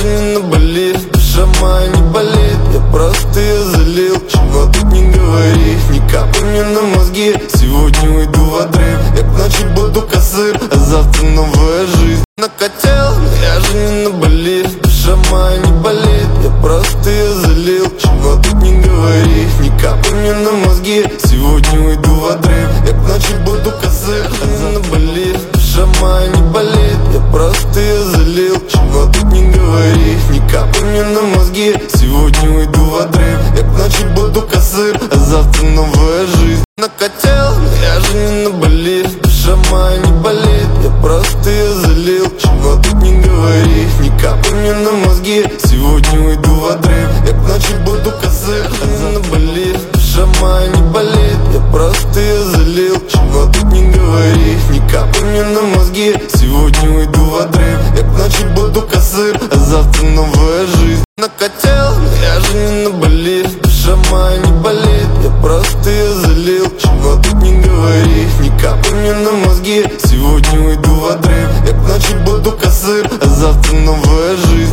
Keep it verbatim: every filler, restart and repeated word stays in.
же не на Бали, душа моя не болит, я просто ее залил. Чего тут не говори, ни капли мне на мозги. Сегодня уйду в отрыв, я к ночи буду косыр, а завтра новая жизнь. Накатил, но я же не на Бали, душа моя не болит, я просто ее залил. Чего тут не говори, ни капли мне на мозги. Сегодня уйду в отрыв, я к ночи буду косыр, а завтра на Бали. Душа моя не болит, я просто ее залил. Чего тут не говори, ни капли мне на мозги. Сегодня уйду в отрыв, я к ночи буду косыр, а завтра новая жизнь. Накатил, но я же не на Бали, душа моя не болит, я просто ее залил. Чего тут не говори, ни капли мне на мозги. Сегодня уйду в отрыв, я к ночи буду косыр, а завтра на Бали. Душа моя не болит, я просто ее залил. Чего тут не говори, ни капли мне на мозги. Сегодня уйду в отрыв, я к ночи буду косыр, а завтра новая жизнь. Накатил, но я же не на Бали, душа моя не болит, я просто ее залил. Чего тут не говори, ни капли мне на мозги. Сегодня уйду в отрыв, я к ночи буду косыр, а завтра новая жизнь.